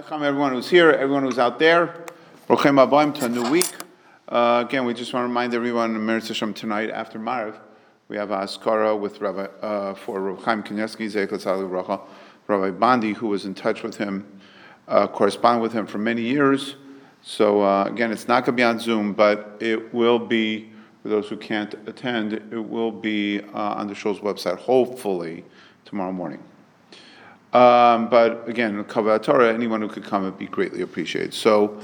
Welcome everyone who's here, everyone who's out there. Brochim Habayim to a new week. Again, we just want to remind everyone, Meretz Hashem, tonight after Maariv, we have a Askara with for Rav Chaim Kanievsky, Zeichat Tzaddik Levracha, Rabbi Bandi, who was in touch with him, corresponded with him for many years. So again, it's not going to be on Zoom, but it will be, for those who can't attend, it will be on the show's website, hopefully tomorrow morning. But again, Kavod Torah, anyone who could come would be greatly appreciated. So,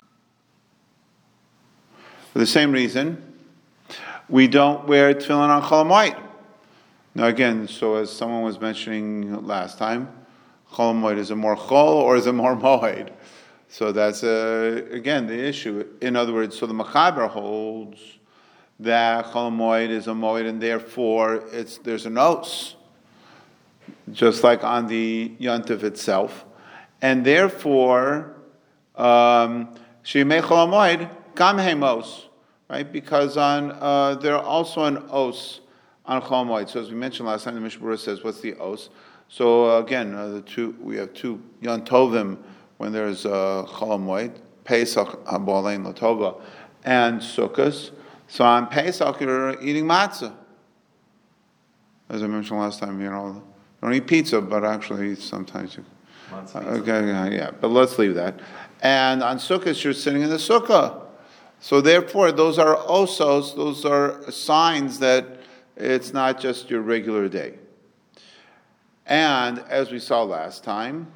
for the same reason, we don't wear tefillin on Chol Hamoed. Now again, so as someone was mentioning last time, Chol Hamoed, is it more Chol or is it more Moed? So that's, again, the issue. In other words, so the Mechaber holds that Chol Hamoed is a Moed and therefore there's an os, just like on the Yontif itself. And therefore, Shemei Chol Hamoed, Gam Hem Os, right? Because on there are also an Os on Chol Hamoed. So as we mentioned last time, the Mishnah Berurah says, what's the Os? So again, we have two Yontovim when there's Chol Hamoed, Pesach, Habolein, Latova, and Sukkos. So on Pesach, you're eating matzah. As I mentioned last time, don't eat pizza, but actually sometimes you. Okay, yeah, but let's leave that. And on Sukkot, you're sitting in the sukkah. So therefore, those are osos, those are signs that it's not just your regular day. And as we saw last time,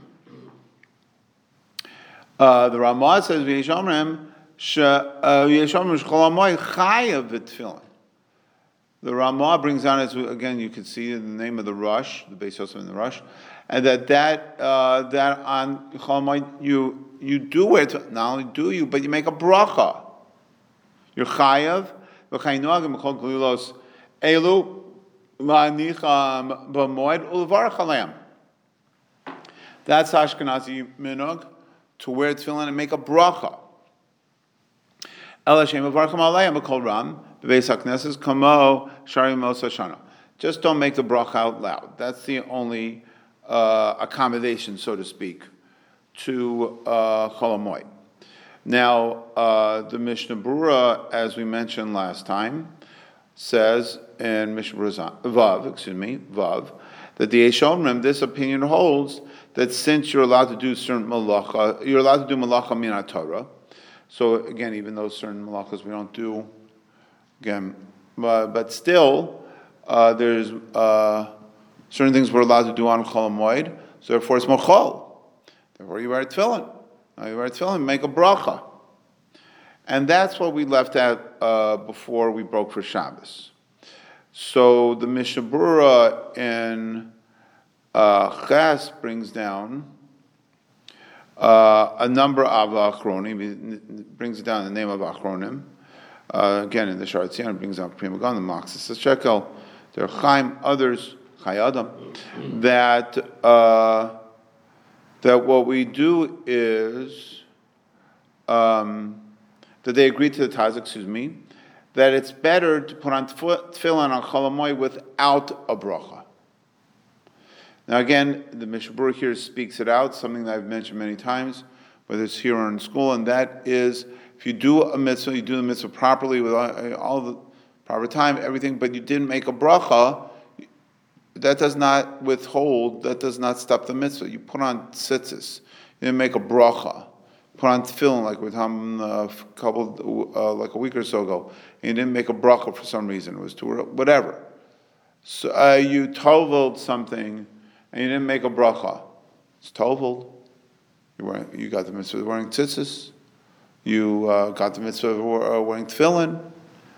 the Ramah says, V'yeshomrim Chol Hamoed chayav v'tefillin. The Ramah brings down, as again you can see in the name of the Rush, the Beis Yosef in the Rush, and that on Chol Hamoed you do it. Not only do you, but you make a bracha. You're chayav v'chayinuagim b'chol glulos elu la'anicham b'moed ulevarach aleim. That's Ashkenazi minhag, to wear tefillin and make a bracha. Ela shem uvaracham aleim b'kol ram. Just don't make the bracha out loud. That's the only accommodation, so to speak, to Chol Hamoed. Now, the Mishnah Berurah, as we mentioned last time, says in Mishnah Berurah Vav, that the Eshomrim, this opinion holds that since you're allowed to do certain malacha, you're allowed to do malacha min haTorah. So again, even though certain malachas we don't do. Again, but still, there's certain things we're allowed to do on Chol Hamoed, so therefore it's mochol. Therefore you wear tefillin. Now you wear tefillin, make a bracha. And that's what we left at before we broke for Shabbos. So the Mishnah Berurah in Ches brings down a number of achronim, brings down the name of achronim. Again, in the Sha'ar Tzion, it brings out Prima Gun, the Maxis Shekel, there are Chaim, others, Chai Adam, that what we do is that they agree to the Taz, that it's better to put on tefillin on Chol Hamoed without a bracha. Now again, the Mishnah Berurah here speaks it out, something that I've mentioned many times, whether it's here or in school, and that is, if you do a mitzvah, you do the mitzvah properly with all the proper time, everything, but you didn't make a bracha, that does not withhold, that does not stop the mitzvah. You put on tzitzis, you didn't make a bracha. Put on tefillin, like with him like a week or so ago, and you didn't make a bracha for some reason, it was too early, whatever. So you toveled something, and you didn't make a bracha. It's toveled. You got the mitzvah of wearing tzitzis. You got the mitzvah of wearing tefillin.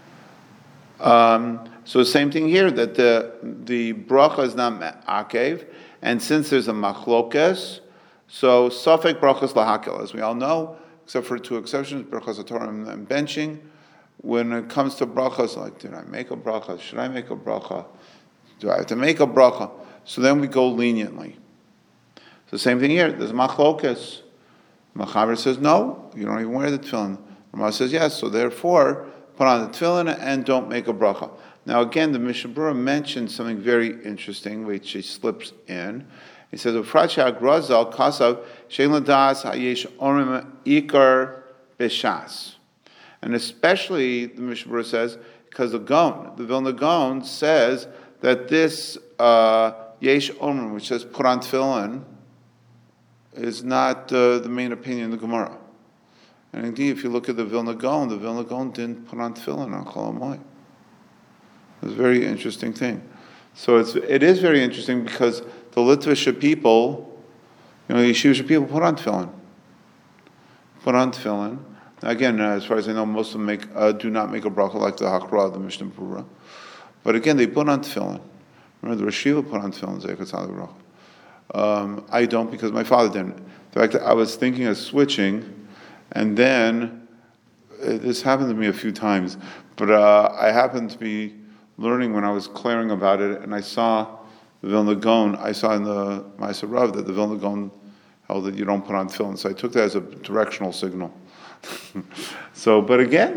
So the same thing here, that the bracha is not akev, and since there's a machlokes, so safek brachas lahakel, as we all know, except for two exceptions, brachas Torah and benching. When it comes to brachas, like, did I make a bracha? Should I make a bracha? Do I have to make a bracha? So then we go leniently. So same thing here, there's machlokes. Mechaber says, no, you don't even wear the tefillin. Ramah says, yes, so therefore, put on the tefillin and don't make a bracha. Now again, the Mishnah Berurah mentioned something very interesting, which she slips in, He says, "Ufracha Grazal Kasav Shein Ladas Hayesh Orim Ikar Beshas," and especially the Mishnah Berurah says because the Vilna Gaon says that this Yesh Orim, which says put on tefillin, is not the main opinion of the Gemara. And indeed, if you look at the Vilna Gaon didn't put on tefillin on Chol Hamoed. It's a very interesting thing. So it is very interesting because the Litvish people, the Yeshivish people put on tefillin. Again, as far as I know, most of them do not make a bracha like the Hakra, the Mishnah Berurah. But again, they put on tefillin. Remember, the Rosh Yeshiva put on tefillin, Zeichat Tzaddik Bracha. I don't because my father didn't. In fact, I was thinking of switching, and then this happened to me a few times. But I happened to be learning when I was clearing about it, and I saw the Vilna Gaon. I saw in the Ma'aser Rav that the Vilna Gaon held that you don't put on tefillin. So I took that as a directional signal. So, but again,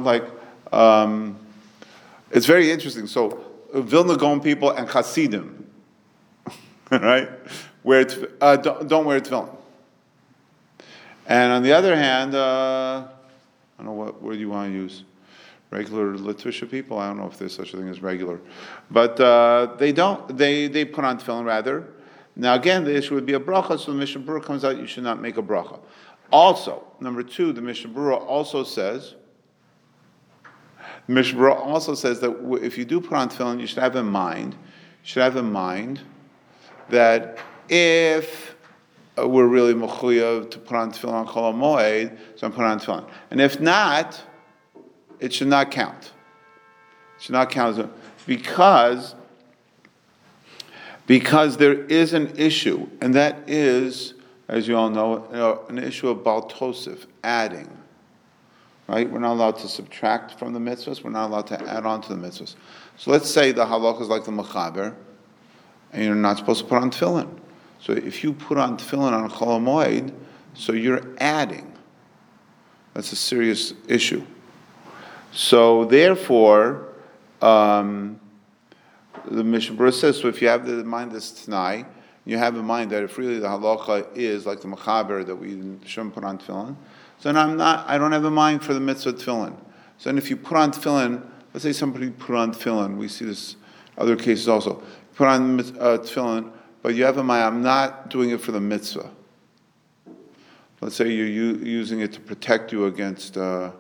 it's very interesting. So, Vilna Gaon people and Hasidim, right, don't wear tefillin. And on the other hand, I don't know what word you want to use. Regular Litvisha people, I don't know if there's such a thing as regular, but they don't. They put on tefillin rather. Now again, the issue would be a bracha. So the Mishnah Berurah comes out, you should not make a bracha. Also, number two, the Mishnah Berurah also says that if you do put on tefillin, you should have in mind that if we're really mechuyev to put on tefillin on Chol Hamoed, so I'm putting on tefillin, and if not, it should not count. It should not count because there is an issue, and that is, as you all know, an issue of Baal Tosef, adding. Right? We're not allowed to subtract from the mitzvahs. We're not allowed to add on to the mitzvahs. So let's say the halakha is like the mechaber, and you're not supposed to put on tefillin. So if you put on tefillin on Chol Hamoed, so you're adding. That's a serious issue. So therefore, the Mishnah Berurah says, so if you have in mind this Tanai, you have in mind that if really the halacha is like the mechaber that we shouldn't put on tefillin, so then I don't have a mind for the mitzvah tefillin. So then if you put on tefillin, let's say somebody put on tefillin, we see this other cases also, put on tefillin, but you have in mind, I'm not doing it for the mitzvah. Let's say you're using it to protect you against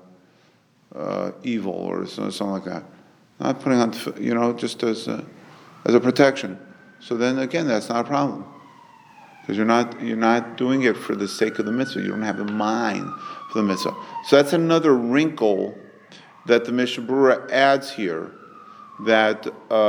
evil or something like that. Not putting on, just as a protection. So then again, that's not a problem, because you're not doing it for the sake of the mitzvah. You don't have a mind for the mitzvah. So that's another wrinkle that the Mishnah Berurah adds here. That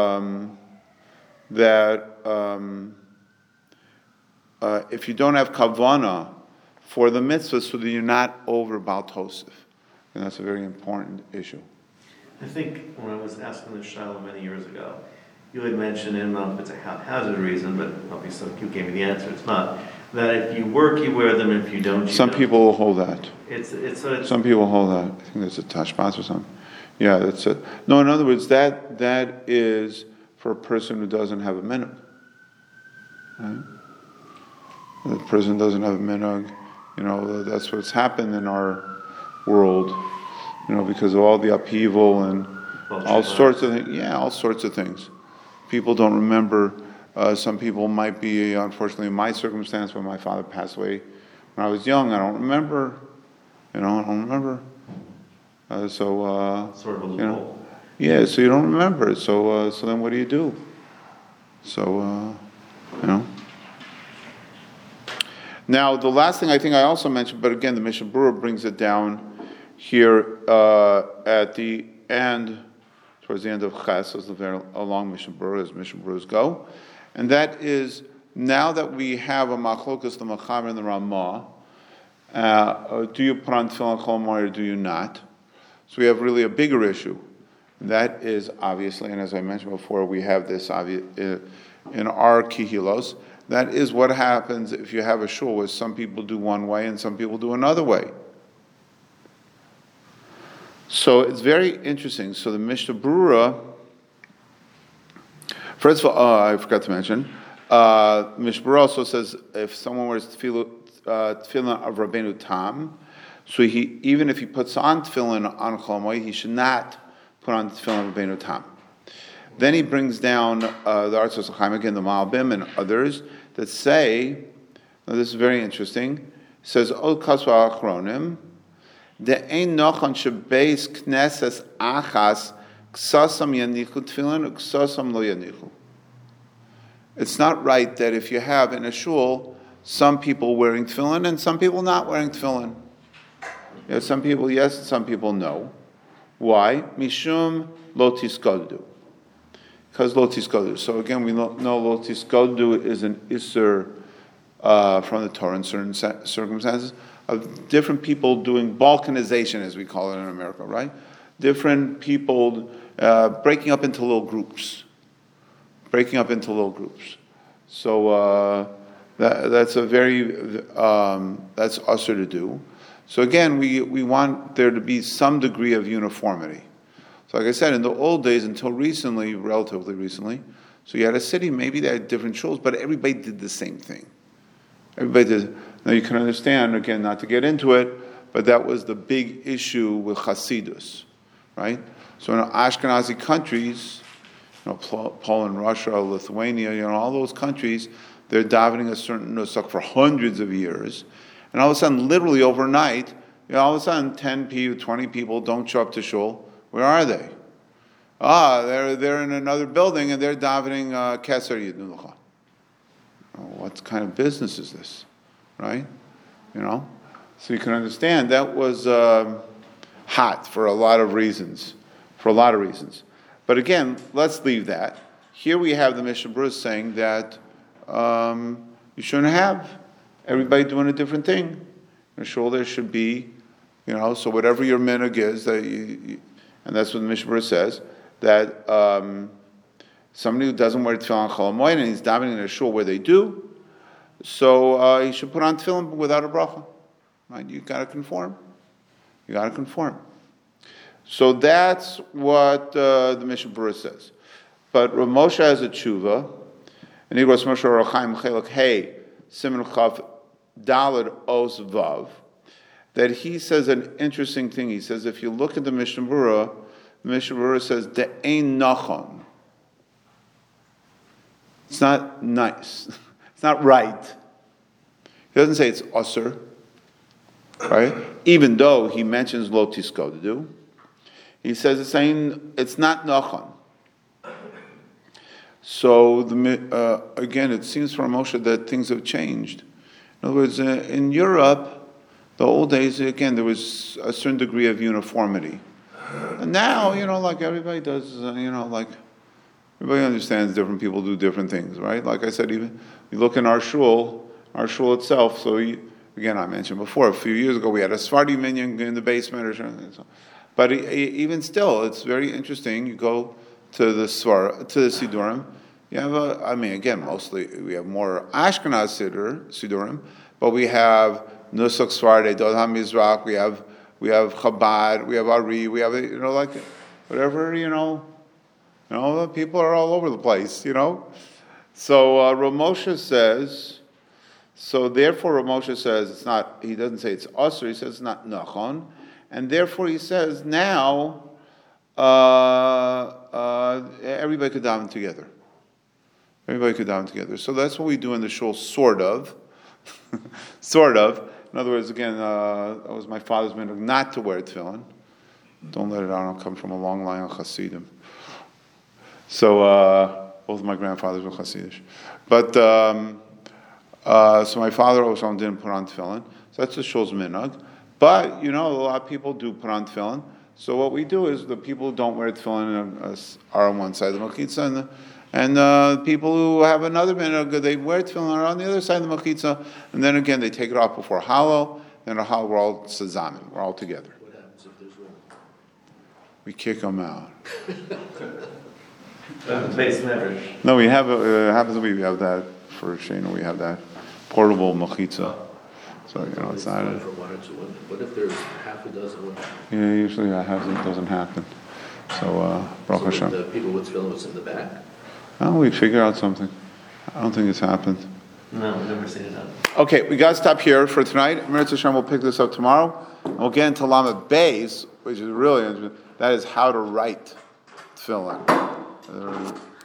if you don't have kavana for the mitzvah, so that you're not over Baal Tosef. And that's a very important issue. I think when I was asking this Shiloh many years ago, you had mentioned, and I don't know if it's a haphazard reason, but obviously you gave me the answer, it's not, that if you work, you wear them, and if you don't, you Some don't. people will hold that. Some people hold that. I think that's a tashbas or something. Yeah, that's it. No, in other words, that is for a person who doesn't have a minhag. Right? The person doesn't have a minhag. That's what's happened in our world, because of all the upheaval and all sorts of things. Yeah, all sorts of things. People don't remember. Some people might be, unfortunately, in my circumstance, when my father passed away when I was young. I don't remember. Sort of a loophole. Yeah, so you don't remember. So then what do you do? Now, the last thing I think I also mentioned, but again, the Mishnah Berurah brings it down here at the end, towards the end of Ches, as a long Mishnah Berurah, as Mishnah Berurahs go, and that is, now that we have a machlokas, the Machaber and the Ramah, do you put on tefillin Chol Hamoed or do you not? So we have really a bigger issue. That is obviously, and as I mentioned before, we have this in our kihilos. That is what happens if you have a shul where some people do one way and some people do another way. So it's very interesting. So the Mishnah Berurah, first of all, I forgot to mention, Mishmar also says if someone wears tefillin of Rabbeinu Tam, so even if he puts on tefillin on Chol Hamoed, he should not put on tefillin of Rabbeinu Tam. Then he brings down the Artzos Chaim again, the Malbim and others that say, now this is very interesting, says, Od Kasva Achronim, De'ein Nochon Shebeis Knesses Achas Ksasam Yanichu Tefillin, Ksasam Lo Yanichu. It's not right that if you have in a shul some people wearing tefillin and some people not wearing tefillin. You have some people yes and some people no. Why? Mishum lo tiskoldu. Because lo tiskoldu. So again, we know lo tiskoldu is an isser from the Torah in certain circumstances of different people doing balkanization, as we call it in America, right? Different people breaking up into little groups. So that's a very that's usher to do. So again, we want there to be some degree of uniformity. So like I said, in the old days, until recently, relatively recently, so you had a city, maybe they had different shuls, but everybody did the same thing. Everybody did. Now you can understand, again, not to get into it, but that was the big issue with Hasidus, right? So in Ashkenazi countries, Poland, Russia, Lithuania, all those countries, they're davening a certain nusach for hundreds of years. And all of a sudden, literally overnight, all of a sudden 10 people, 20 people don't show up to shul. Where are they? They're in another building and they're davening Keser Yidnu L'cha. What kind of business is this? Right? So you can understand that was hot for a lot of reasons. But again, let's leave that. Here we have the Mishnah Berurah saying that you shouldn't have everybody doing a different thing. In a shul there should be, so whatever your minhag is, and that's what the Mishnah Berurah says, that somebody who doesn't wear tefillin on Chol Hamoed and he's davening in a shul where they do, so he should put on tefillin without a bracha. Right? You got to conform. So that's what the Mishnah Berurah says. But Rav Moshe has a tshuva, and he goes Moshe Orach Chaim Chelek Hey Siman Chav Daled Os Vav, that he says an interesting thing. He says if you look at the Mishnah Berurah says De'ein Nachon. It's not nice. It's not right. He doesn't say it's usher, right? Even though he mentions lo tiskodu. He says it's not nachon. So again, it seems from Moshe that things have changed. In other words, in Europe, the old days, again, there was a certain degree of uniformity. And now, like everybody does, like everybody understands different people do different things, right? Like I said, even you look in our shul itself. So again, I mentioned before, a few years ago, we had a Sephardi minyan in the basement or something. But even still, it's very interesting. You go to the Sidurim. You have again, mostly we have more Ashkenaz Sidurim, but we have Nusach Sephardi, Dod HaMizrach, we have Chabad, we have Ari, we have like whatever people are all over the place, So Rav Moshe says. So therefore, Rav Moshe says it's not. He doesn't say it's usher. He says it's not nachon. And therefore he says now everybody could daven together. So that's what we do in the shul, sort of. Sort of. In other words, again, that was my father's minhag not to wear tefillin. Don't let it out, I'll come from a long line of Hasidim. So both of my grandfathers were Hasidish. But so my father also didn't put on tefillin. So that's the shul's minhag. But, a lot of people do put on tefillin. So what we do is the people who don't wear tefillin are on one side of the mechitza, and people who have another minhag, they wear tefillin, are on the other side of the mechitza, and then again they take it off before Hallel, then at Hallel we're all tzazamin, we're all together. What happens if there's women? We kick them out. Base measure. No, we have, happens to be, we have that, for Shana, we have that portable mechitza. So, it's not. From one or two women. What if there's half a dozen women? Yeah, usually that doesn't happen. So, Baruch Hashem. The people with tefillin was in the back? Oh, we figure out something. I don't think it's happened. No, I've never seen it happen. Okay, we gotta stop here for tonight. Meretz Hashem, we'll pick this up tomorrow. And we'll get into Lamed Beis, which is really interesting. That is how to write tefillin.